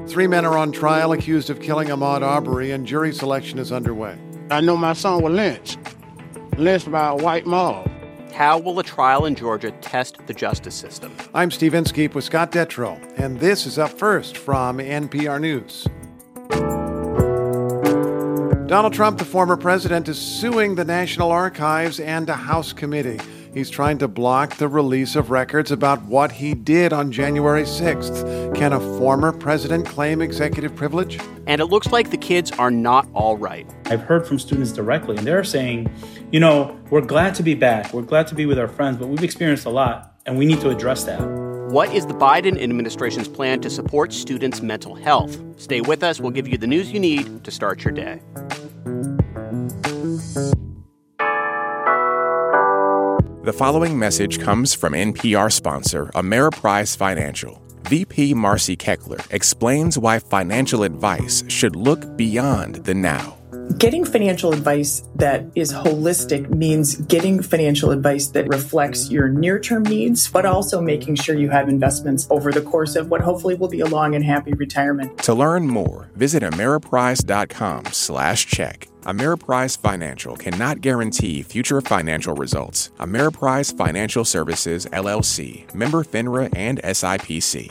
3 men are on trial accused of killing Ahmaud Arbery, and jury selection is underway. I know my son was lynched by a white mob. How will a trial in Georgia test the justice system? I'm Steve Inskeep with Scott Detrow, and this is Up First from NPR News. Donald Trump, the former president, is suing the National Archives and a House committee. He's trying to block the release of records about what he did on January 6th. Can a former president claim executive privilege? And it looks like the kids are not all right. I've heard from students directly, and they're saying, we're glad to be back. We're glad to be with our friends, but we've experienced a lot, and we need to address that. What is the Biden administration's plan to support students' mental health? Stay with us. We'll give you the news you need to start your day. The following message comes from NPR sponsor Ameriprise Financial. VP Marcy Keckler explains why financial advice should look beyond the now. Getting financial advice that is holistic means getting financial advice that reflects your near-term needs, but also making sure you have investments over the course of what hopefully will be a long and happy retirement. To learn more, visit Ameriprise.com/check. Ameriprise Financial cannot guarantee future financial results. Ameriprise Financial Services, LLC, member FINRA and SIPC.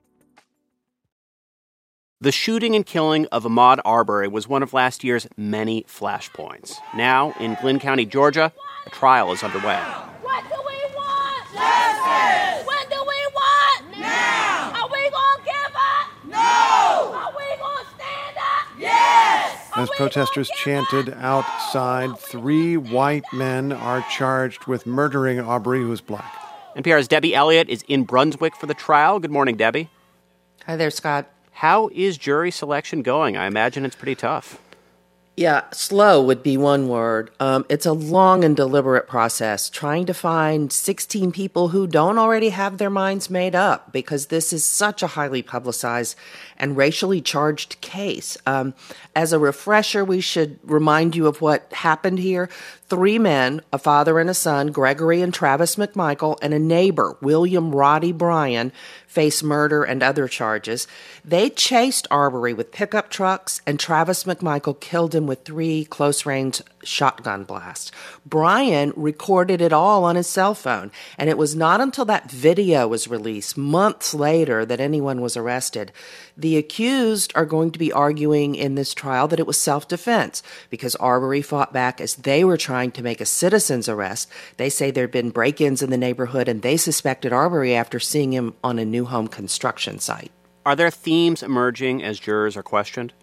The shooting and killing of Ahmaud Arbery was one of last year's many flashpoints. Now, in Glynn County, Georgia, a trial is underway. What do we want? Justice! What do we want? Now! Are we going to give up? No! Are we going to stand up? Yes! As protesters chanted outside, 3 white men are charged with murdering Arbery, who is black. NPR's Debbie Elliott is in Brunswick for the trial. Good morning, Debbie. Hi there, Scott. How is jury selection going? I imagine it's pretty tough. Yeah, slow would be one word. It's a long and deliberate process, trying to find 16 people who don't already have their minds made up, because this is such a highly publicized and racially charged case. As a refresher, we should remind you of what happened here. 3 men, a father and a son, Gregory and Travis McMichael, and a neighbor, William Roddy Bryan, face murder and other charges. They chased Arbery with pickup trucks, and Travis McMichael killed him with 3 close-range shotgun blasts. Bryan recorded it all on his cell phone, and it was not until that video was released months later that anyone was arrested. The accused are going to be arguing in this trial that it was self-defense because Arbery fought back as they were trying to make a citizen's arrest. They say there had been break-ins in the neighborhood, and they suspected Arbery after seeing him on a new home construction site. Are there themes emerging as jurors are questioned?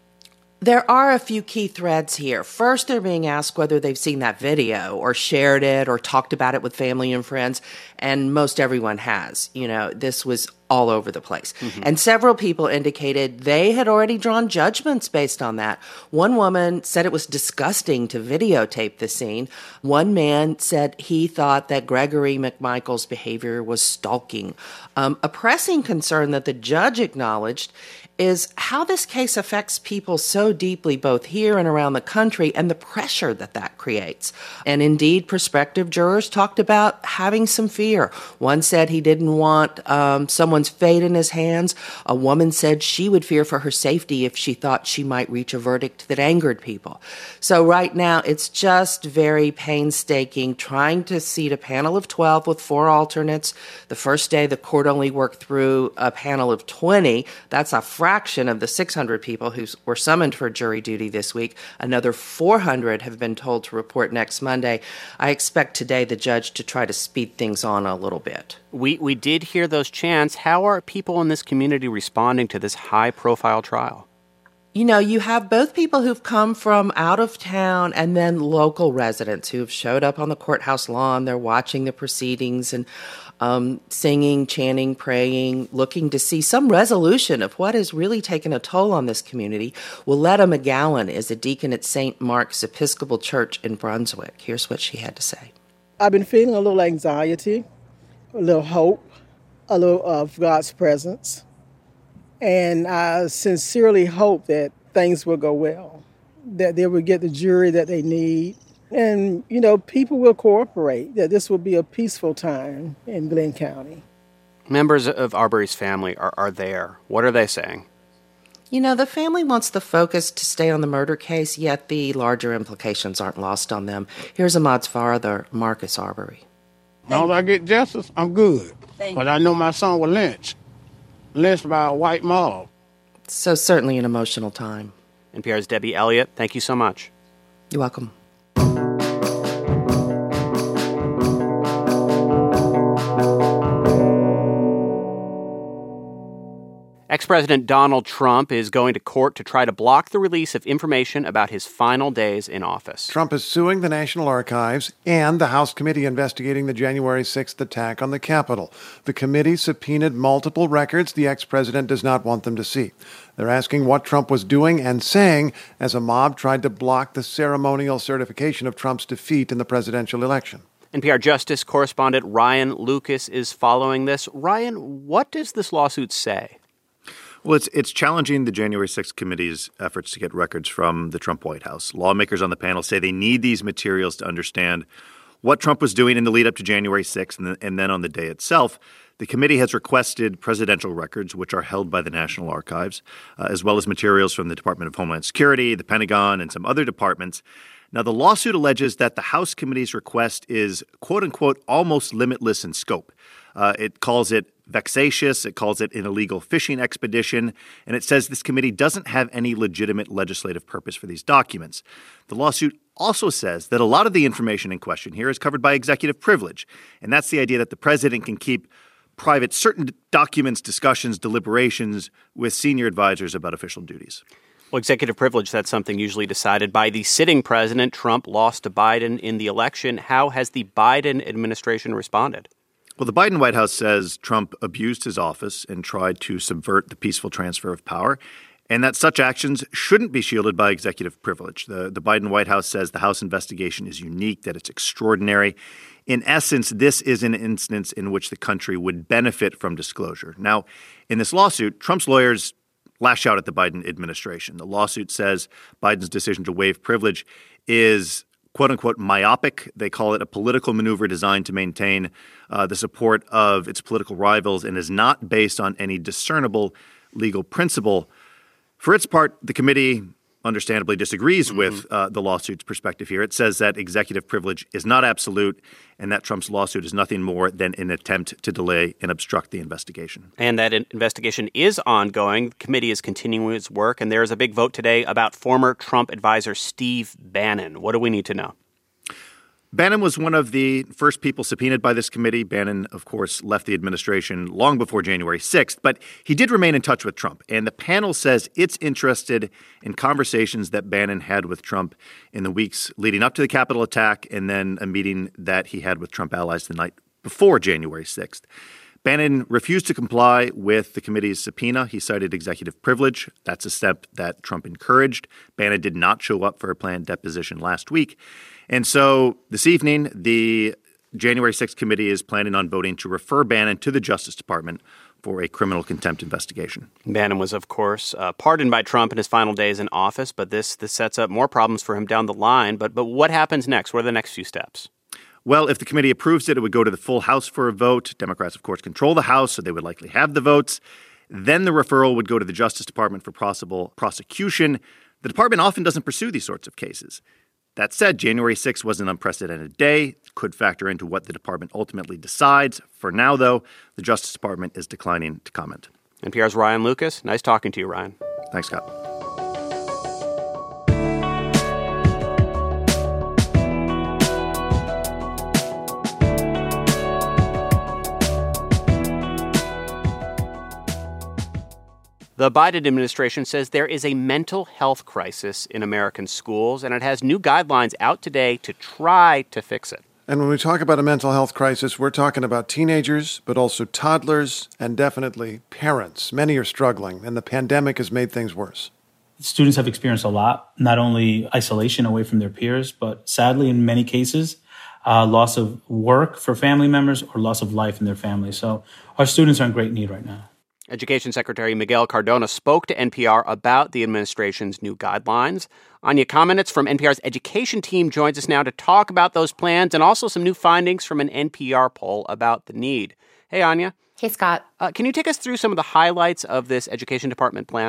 There are a few key threads here. First, they're being asked whether they've seen that video or shared it or talked about it with family and friends, and most everyone has. This was all over the place. Mm-hmm. And several people indicated they had already drawn judgments based on that. One woman said it was disgusting to videotape the scene. One man said he thought that Gregory McMichael's behavior was stalking. A pressing concern that the judge acknowledged is how this case affects people so deeply, both here and around the country, and the pressure that creates. And indeed, prospective jurors talked about having some fear. One said he didn't want someone's fate in his hands. A woman said she would fear for her safety if she thought she might reach a verdict that angered people. So right now, it's just very painstaking trying to seat a panel of 12 with 4 alternates. The first day, the court only worked through a panel of 20. That's a fraction of the 600 people who were summoned for jury duty this week. Another 400 have been told to report next Monday. I expect today the judge to try to speed things on a little bit. We did hear those chants. How are people in this community responding to this high-profile trial? You have both people who've come from out of town and then local residents who've showed up on the courthouse lawn. They're watching the proceedings and singing, chanting, praying, looking to see some resolution of what has really taken a toll on this community. Willetta McGowan is a deacon at St. Mark's Episcopal Church in Brunswick. Here's what she had to say. I've been feeling a little anxiety, a little hope, a little of God's presence. And I sincerely hope that things will go well, that they will get the jury that they need. And, people will cooperate, that this will be a peaceful time in Glynn County. Members of Arbery's family are there. What are they saying? The family wants the focus to stay on the murder case, yet the larger implications aren't lost on them. Here's Ahmaud's father, Marcus Arbery. As long as I get justice, I'm good. But I know my son was lynched by a white mob. So certainly an emotional time. NPR's Debbie Elliott, thank you so much. You're welcome. Ex-President Donald Trump is going to court to try to block the release of information about his final days in office. Trump is suing the National Archives and the House committee investigating the January 6th attack on the Capitol. The committee subpoenaed multiple records the ex-president does not want them to see. They're asking what Trump was doing and saying as a mob tried to block the ceremonial certification of Trump's defeat in the presidential election. NPR Justice correspondent Ryan Lucas is following this. Ryan, what does this lawsuit say? Well, it's challenging the January 6th committee's efforts to get records from the Trump White House. Lawmakers on the panel say they need these materials to understand what Trump was doing in the lead up to January 6th and then on the day itself. The committee has requested presidential records, which are held by the National Archives, as well as materials from the Department of Homeland Security, the Pentagon, and some other departments. Now, the lawsuit alleges that the House committee's request is, quote unquote, almost limitless in scope. It calls it vexatious. It calls it an illegal fishing expedition. And it says this committee doesn't have any legitimate legislative purpose for these documents. The lawsuit also says that a lot of the information in question here is covered by executive privilege. And that's the idea that the president can keep private certain documents, discussions, deliberations with senior advisors about official duties. Well, executive privilege, that's something usually decided by the sitting president. Trump lost to Biden in the election. How has the Biden administration responded? Well, the Biden White House says Trump abused his office and tried to subvert the peaceful transfer of power, and that such actions shouldn't be shielded by executive privilege. The Biden White House says the House investigation is unique, that it's extraordinary. In essence, this is an instance in which the country would benefit from disclosure. Now, in this lawsuit, Trump's lawyers lash out at the Biden administration. The lawsuit says Biden's decision to waive privilege is quote-unquote myopic. They call it a political maneuver designed to maintain the support of its political rivals and is not based on any discernible legal principle. For its part, the committee understandably disagrees with the lawsuit's perspective here. It says that executive privilege is not absolute and that Trump's lawsuit is nothing more than an attempt to delay and obstruct the investigation. And that investigation is ongoing. The committee is continuing its work, and there is a big vote today about former Trump advisor Steve Bannon. What do we need to know? Bannon was one of the first people subpoenaed by this committee. Bannon, of course, left the administration long before January 6th, but he did remain in touch with Trump. And the panel says it's interested in conversations that Bannon had with Trump in the weeks leading up to the Capitol attack and then a meeting that he had with Trump allies the night before January 6th. Bannon refused to comply with the committee's subpoena. He cited executive privilege. That's a step that Trump encouraged. Bannon did not show up for a planned deposition last week. And so this evening, the January 6th committee is planning on voting to refer Bannon to the Justice Department for a criminal contempt investigation. Bannon was, of course, pardoned by Trump in his final days in office, but this sets up more problems for him down the line. But what happens next? What are the next few steps? Well, if the committee approves it, it would go to the full House for a vote. Democrats, of course, control the House, so they would likely have the votes. Then the referral would go to the Justice Department for possible prosecution. The department often doesn't pursue these sorts of cases. That said, January 6th was an unprecedented day. It could factor into what the department ultimately decides. For now, though, the Justice Department is declining to comment. NPR's Ryan Lucas. Nice talking to you, Ryan. Thanks, Scott. The Biden administration says there is a mental health crisis in American schools, and it has new guidelines out today to try to fix it. And when we talk about a mental health crisis, we're talking about teenagers, but also toddlers and definitely parents. Many are struggling, and the pandemic has made things worse. Students have experienced a lot, not only isolation away from their peers, but sadly, in many cases, loss of work for family members or loss of life in their family. So our students are in great need right now. Education Secretary Miguel Cardona spoke to NPR about the administration's new guidelines. Anya Kamenetz from NPR's education team joins us now to talk about those plans and also some new findings from an NPR poll about the need. Hey, Anya. Hey, Scott. Can you take us through some of the highlights of this Education Department plan?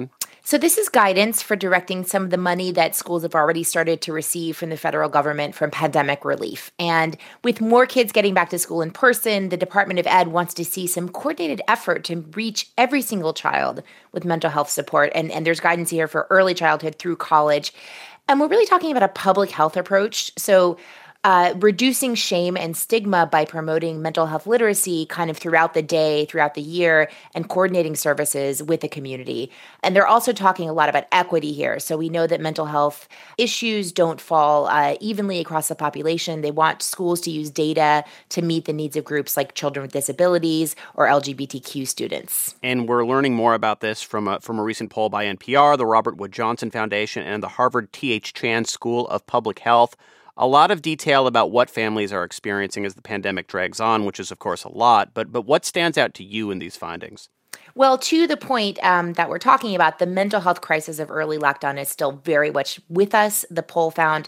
So this is guidance for directing some of the money that schools have already started to receive from the federal government from pandemic relief. And with more kids getting back to school in person, the Department of Ed wants to see some coordinated effort to reach every single child with mental health support. And there's guidance here for early childhood through college. And we're really talking about a public health approach. So reducing shame and stigma by promoting mental health literacy kind of throughout the day, throughout the year, and coordinating services with the community. And they're also talking a lot about equity here. So we know that mental health issues don't fall evenly across the population. They want schools to use data to meet the needs of groups like children with disabilities or LGBTQ students. And we're learning more about this from a recent poll by NPR, the Robert Wood Johnson Foundation, and the Harvard T.H. Chan School of Public Health. A lot of detail about what families are experiencing as the pandemic drags on, which is, of course, a lot. But what stands out to you in these findings? Well, to the point that we're talking about, the mental health crisis of early lockdown is still very much with us. The poll found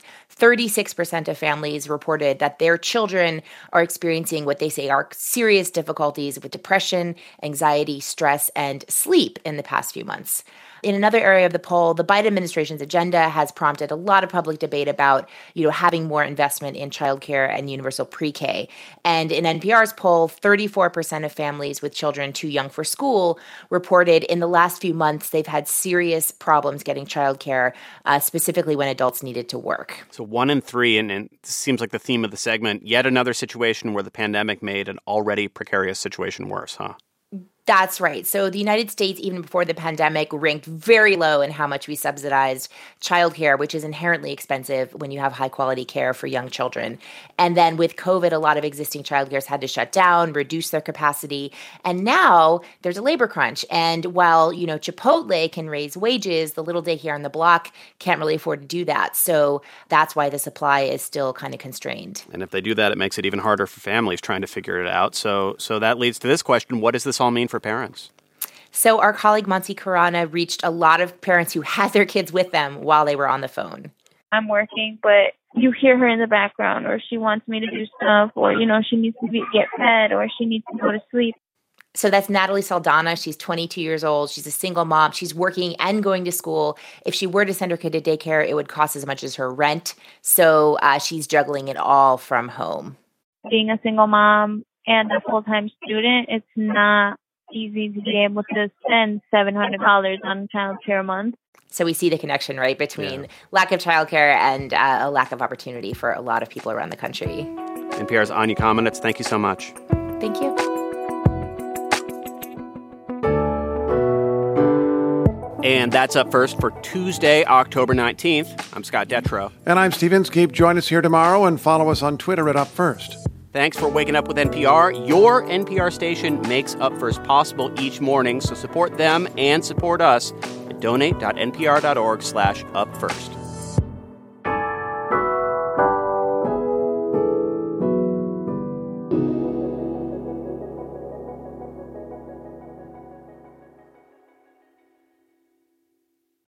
36% of families reported that their children are experiencing what they say are serious difficulties with depression, anxiety, stress, and sleep in the past few months. In another area of the poll, the Biden administration's agenda has prompted a lot of public debate about, having more investment in childcare and universal pre-K. And in NPR's poll, 34% of families with children too young for school reported in the last few months they've had serious problems getting childcare, specifically when adults needed to work. So 1 in 3, and it seems like the theme of the segment, yet another situation where the pandemic made an already precarious situation worse, huh? That's right. So the United States, even before the pandemic, ranked very low in how much we subsidized childcare, which is inherently expensive when you have high-quality care for young children. And then with COVID, a lot of existing childcares had to shut down, reduce their capacity. And now there's a labor crunch. And while, Chipotle can raise wages, the little daycare on the block can't really afford to do that. So that's why the supply is still kind of constrained. And if they do that, it makes it even harder for families trying to figure it out. So that leads to this question. What does this all mean for parents? So our colleague Monty Carana reached a lot of parents who had their kids with them while they were on the phone. I'm working, but you hear her in the background, or she wants me to do stuff, or, she needs to get fed, or she needs to go to sleep. So that's Natalie Saldana. She's 22 years old. She's a single mom. She's working and going to school. If she were to send her kid to daycare, it would cost as much as her rent. So she's juggling it all from home. Being a single mom and a full-time student, it's not easy to be able to spend $700 on childcare a month. So we see the connection, right, between lack of childcare and a lack of opportunity for a lot of people around the country. NPR's Anya Kamenetz, thank you so much. Thank you. And that's Up First for Tuesday, October 19th. I'm Scott Detrow. And I'm Steve Inskeep. Join us here tomorrow and follow us on Twitter at Up First. Thanks for waking up with NPR. Your NPR station makes Up First possible each morning, so support them and support us at donate.npr.org/upfirst.